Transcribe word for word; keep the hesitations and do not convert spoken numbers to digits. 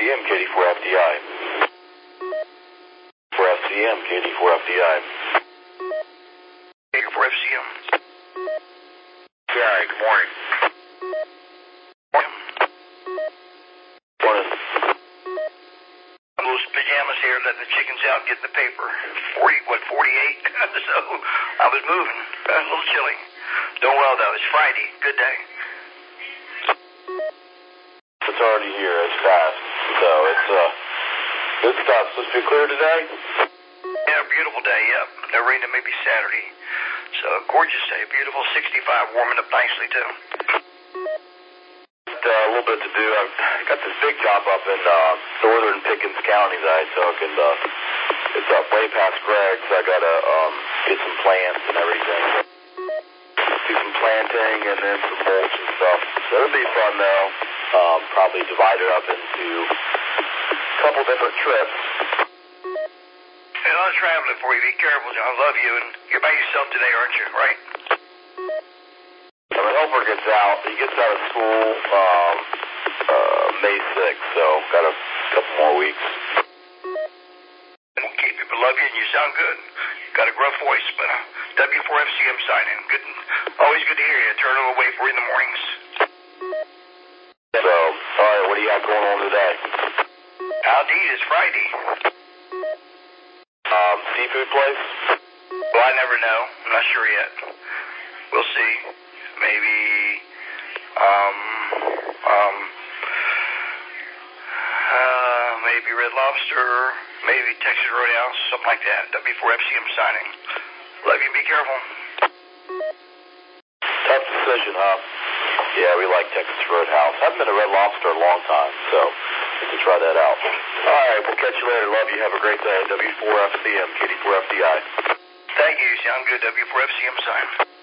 M, K D four F D I. four F C M, K D four F D I. K D four F C M. Gary, good morning. Morning. Those pajamas here, letting the chickens out, get the paper. forty, what, forty-eight? So I was moving. A little chilly. Doing well, though. It's Friday. Good day. It's already here. It's fast. So it's uh, good stuff. Supposed to be clear today? Yeah, beautiful day, yep. No rain to maybe Saturday. So gorgeous day. Beautiful sixty-five, warming up nicely, too. Uh, a little bit to do. I've got this big job up in uh, northern Pickens County that I took, and uh, it's up way past Greg's. So I got to um, get some plants and everything. Do some planting and then some mulch and stuff. So it'll be fun, though. Um, probably divide it up into a couple different trips. Hey, a lot of traveling for you. Be careful, John. I love you. And you're by yourself today, aren't you? Right? So the helper gets out. He gets out of school um, uh, May sixth, so got a couple more weeks. Okay, people love you and you sound good. Got a gruff voice, but uh, W four F C M signing. Good, always good to hear you. Turn it away for you in the mornings. So, all right, what do you got going on today? Howdy, it's Friday. Um, seafood place? Well, I never know. I'm not sure yet. We'll see. Maybe, um, um, uh, maybe Red Lobster, maybe Texas Roadhouse, something like that. W four F C M signing. Love you, be careful. Tough decision, huh? Yeah, we like Texas Roadhouse. Haven't been to Red Lobster in a long time, so we can try that out. All right, we'll catch you later. Love you. Have a great day. W four F C M, K D four F D I. Thank you. Sound good. W four F C M sign.